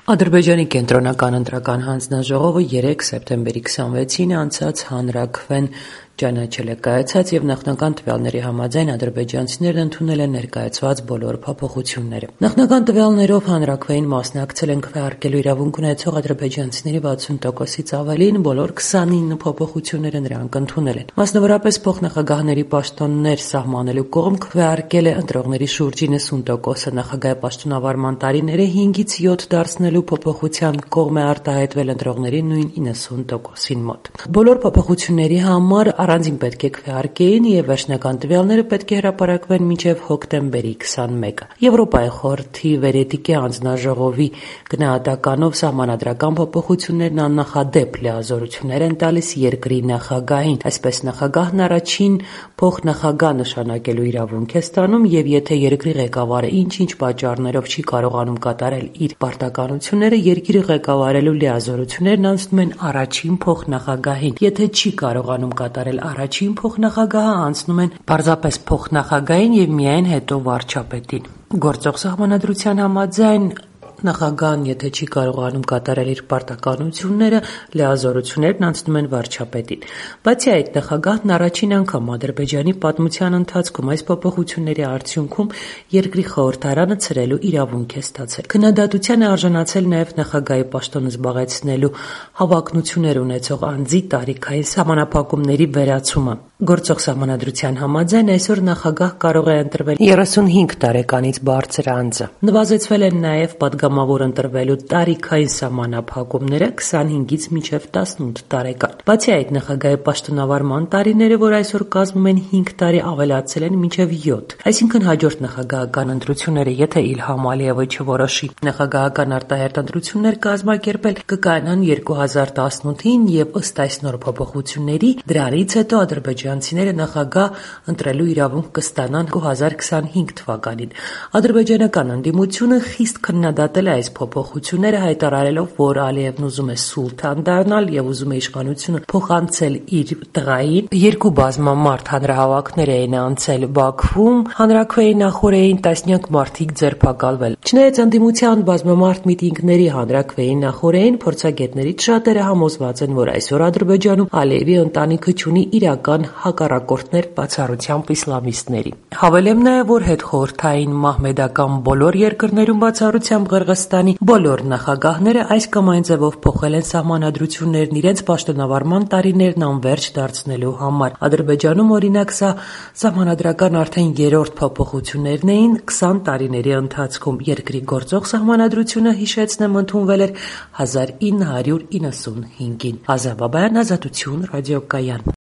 Ադրբեջանի կենտրոնական ընտրական հանձնաժողովը 3 սեպտեմբերի 26-ին անցած հանրաքվեն ճանաչել է կայացած եւ նախնական տվյալների համաձայն ադրբեջանցիներն ընդունել են ներկայացված բոլոր փոփոխությունները։ Նախնական տվյալներով հանրաքվեին մասնակցել են քվեարկելու իրավունք ունեցող ադրբեջանցիների 60%-ից ավելին, բոլոր 29 փոփոխությունները նրանք ընդունել են։ Մասնավորապես փոխնախագահների պաշտոններ սահմանելու կողմ քվեարկել է ընտրողների շուրջ 90%-ը, նախագահի պաշտոնավարման տարիները 5-ից 7 դարձնելու փոփոխության կողմ է արտահայտվել ընտրողների նույն 90%-ին մոտ։ Բոլոր փոփոխությունների համար առանձին պետք է քվեարկեին եւ վերջնական տվյալները պետք է հրապարակվեն մինչեւ հոկտեմբերի 21-ը։ Եվրոպայի խորհրդի վերետիկի անձնաժողովի գնահատականով սահմանադրական փոփոխություններն աննախադեպ լիազորություններ են տալիս երկրի նախագահին։ Այսպես նախագահն առաջին փոխնախագահ նշանակելու իրավունք է ստանում եւ եթե երկրի ղեկավարը ինչ-ինչ պատճառներով չի կարողանում կատարել իր պարտականությունները, երկիրը ղեկավարելու լիազորություններն անցնում են առաջին փոխնախագահին։ Եթե չի կարողանում կատարել առաջին փոխնախագահը, անցնում են պարզապես փոխնախագահին եւ միայն հետո վարչապետին։ Գործող սահմանադրության համաձայն նախագահն, եթե չի կարողանում կատարել իր պարտականությունները, լիազորություններն անցնում են վարչապետին։ Բացի այդ, նախագահն առաջին անգամ Ադրբեջանի պատմության ընթացքում այս փոփոխությունների արդյունքում երկրի խորհրդարանը ցրելու իրավունք է ստացել։ Քննադատության է արժանացել նաև նախագահի պաշտոնը զբաղեցնելու հավակնություններ ունեցող անձի տարիքային սահմանափակումների վերացումը։ Գործող սահմանադրության համաձայն այսօր նախագահ կարող է ընտրվել 35 տարեկանից բարձր անձը։ Նվազեցվել են նաև պատգամավոր ընտրվելու տարիքային սահմանափակումները 25-ից մինչև 18 տարեկան։ Բացի այդ, նախագահի պաշտոնավարման տարիները, որ այսօր կազմում են 5 տարի, ավելացել են մինչև 7։ Այսինքն հաջորդ նախագահական ընտրությունները, եթե Իլհամ Ալիևը չորոշի նախագահական արտահերթ ընտրություններ կազմակերպել, կկայանան 2018-ին եւ ըստ այս նոր փոփոխությունների դրանից հետո ադրբեջանցիները նախագահ ընտրելու իրավունք կստանան 2025 թվականին։ Ադրբեջանական ընդդիմությունը խիստ քննադատել է այս փոփոխությունները, հայտարարելով, որ Ալիևն ուզում է սուլթան դառնալ եւ ուզում է իշխանությունը փոխանցել իր տղային։ Երկու բազմամարդ հանրահավաքներ էին անցել Բաքվում, հանրաքվեի նախօրեին տասնյակ մարդիկ ձերբակալվել։ Չնայած ընդդիմության բազմամարդ միտինգների հանրաքվեի նախօրեին, փորձագետներից շատերը համոզված են, որ այսօր Ադրբեջանում Ալիևի ընտանիքը չունի իրական հակառակորդներ բացառությամբ իսլամիստների։ Հավելեմ նաև, որ հետխորհրդային մահմեդական բոլոր երկրներում բացառությամբ Ղրղստանի բոլոր նախագահները այս կամ այն ձևով փոխել են սահմանադրություններն իրենց պաշտոնավարման տարիներն անվերջ դարձնելու համար։ Ադրբեջանում, օրինակ, սա սահմանադրական արդեն 3-րդ փոփոխություններն էին 20 տարիների ընթացքում։ Երկրի գործող սահմանադրությունը, հիշեցնեմ, ընդունվել էր 1995-ին։ Ազատ Բաբայան, Ազատություն, ռադիոկայան։